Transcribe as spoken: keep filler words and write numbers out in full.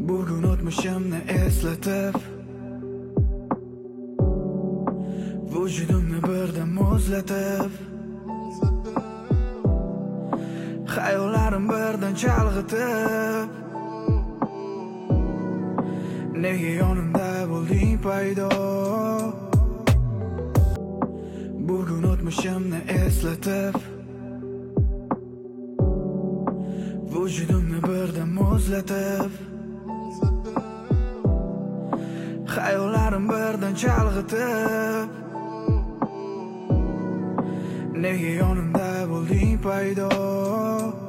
Bugun o'tmishimni eslatib vujudimni birdan muzlatib xayollarim birdan chalg'itib nega yonimda bo'lding paydo Bugun o'tmishimni eslatib vujudimni birdan muzlatib xayollarim birdan chalg'itib nega yonimda bo'lding paydo